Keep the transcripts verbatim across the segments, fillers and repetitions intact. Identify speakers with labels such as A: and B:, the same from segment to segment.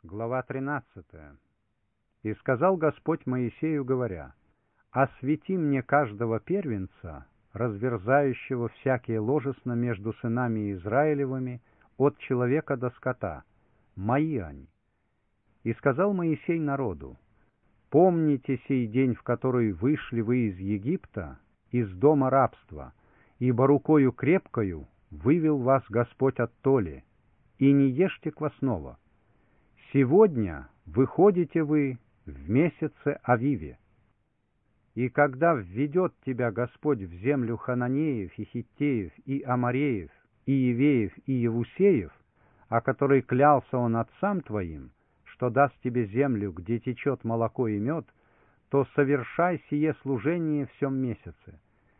A: Глава тринадцатая. «И сказал Господь Моисею, говоря: освети мне каждого первенца, разверзающего всякие ложесно между сынами Израилевыми, от человека до скота, мои они. И сказал Моисей народу: помните сей день, в который вышли вы из Египта, из дома рабства, ибо рукою крепкою вывел вас Господь оттоле, и не ешьте квасного. Сегодня выходите вы в месяце Авиве. И когда введет тебя Господь в землю Хананеев и Хиттеев и Амореев и Евеев и Евусеев, о которой клялся Он отцам твоим, что даст тебе землю, где течет молоко и мед, то совершай сие служение в сем месяце.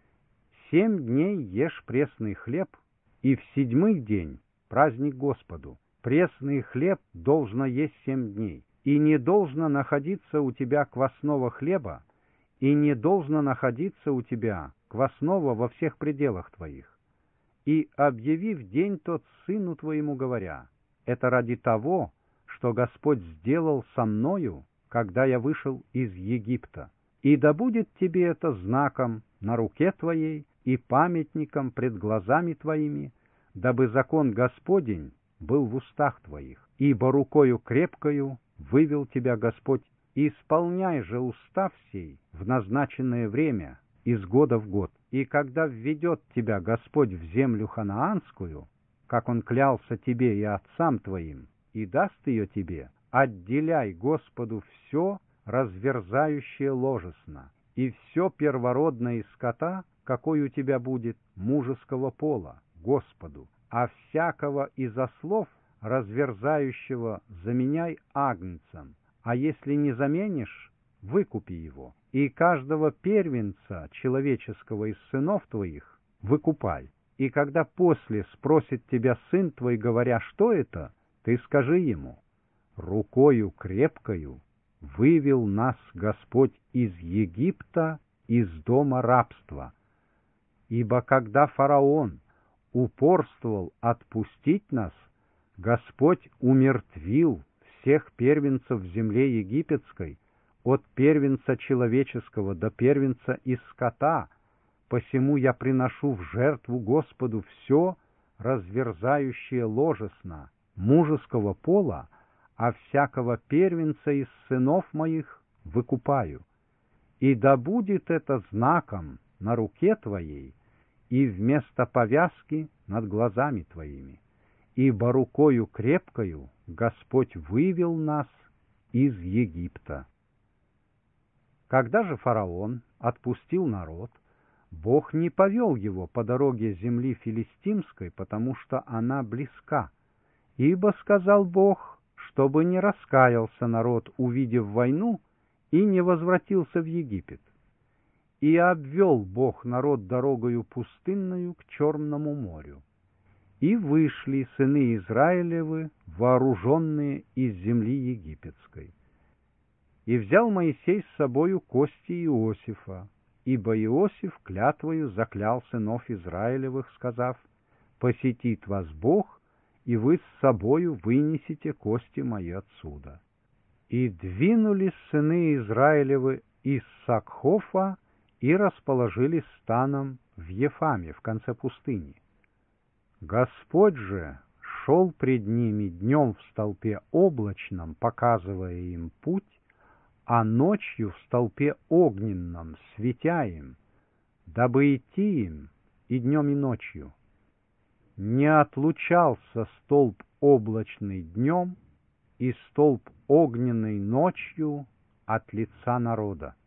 A: Семь дней ешь пресный хлеб, и в седьмый день праздник Господу. Пресный хлеб должно есть семь дней, и не должно находиться у тебя квасного хлеба, и не должно находиться у тебя квасного во всех пределах твоих. И объяви в день тот сыну твоему, говоря: это ради того, что Господь сделал со мною, когда я вышел из Египта. И да будет тебе это знаком на руке твоей и памятником пред глазами твоими, дабы закон Господень был в устах твоих, ибо рукою крепкою вывел тебя Господь. Исполняй же устав сей в назначенное время, из года в год. И когда введет тебя Господь в землю ханаанскую, как Он клялся тебе и отцам твоим, и даст ее тебе, отделяй Господу все разверзающее ложесно, и все первородное из скота, какой у тебя будет, мужеского пола, Господу, а всякого из ослов разверзающего заменяй агнцем, а если не заменишь, выкупи его, и каждого первенца человеческого из сынов твоих выкупай. И когда после спросит тебя сын твой, говоря: что это, ты скажи ему: рукою крепкою вывел нас Господь из Египта, из дома рабства. Ибо когда фараон упорствовал отпустить нас, Господь умертвил всех первенцев в земле египетской, от первенца человеческого до первенца из скота, посему я приношу в жертву Господу все разверзающее ложесно мужеского пола, а всякого первенца из сынов моих выкупаю. И да будет это знаком на руке твоей и вместо повязки над глазами твоими, ибо рукою крепкою Господь вывел нас из Египта. Когда же фараон отпустил народ, Бог не повел его по дороге земли филистимской, потому что она близка. Ибо сказал Бог, чтобы не раскаялся народ, увидев войну, и не возвратился в Египет. И обвел Бог народ дорогою пустынною к Черному морю. И вышли сыны Израилевы, вооруженные из земли египетской. И взял Моисей с собою кости Иосифа, ибо Иосиф клятвою заклял сынов Израилевых, сказав: посетит вас Бог, и вы с собою вынесете кости мои отсюда. И двинулись сыны Израилевы из Сакхофа и расположились станом в Ефаме, в конце пустыни. Господь же шел пред ними днем в столпе облачном, показывая им путь, а ночью в столпе огненном, светя им, дабы идти им и днем, и ночью. Не отлучался столб облачный днем и столб огненный ночью от лица народа.